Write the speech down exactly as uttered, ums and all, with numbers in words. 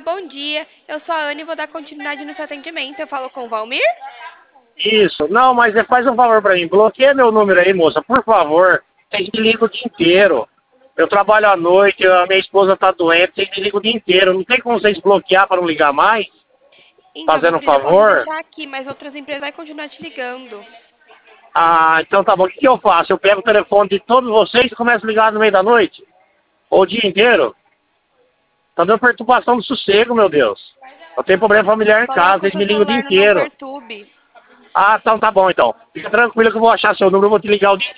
bom dia. Eu sou a Ana e vou dar continuidade no seu atendimento. Eu falo com o Valmir? Isso. Não, mas é, faz um favor pra mim. Bloqueia meu número aí, moça, por favor. Vocês me ligam o dia inteiro. Eu trabalho à noite, a minha esposa tá doente, vocês me ligam o dia inteiro. Não tem como vocês bloquear para não ligar mais? Então, Fazendo um meu filho, eu posso favor? deixar aqui, mas outras empresas vão continuar te ligando. Ah, então tá bom. O que, que eu faço? Eu pego o telefone de todos vocês e começo a ligar no meio da noite? Ou o dia inteiro? Tá dando perturbação do sossego, meu Deus. Eu tenho problema familiar em casa, Coloca o vocês seu me ligam o dia celular no não inteiro. perturbe. Ah, então tá bom então. Fica tranquilo que eu vou achar seu número, eu vou te ligar o dia inteiro.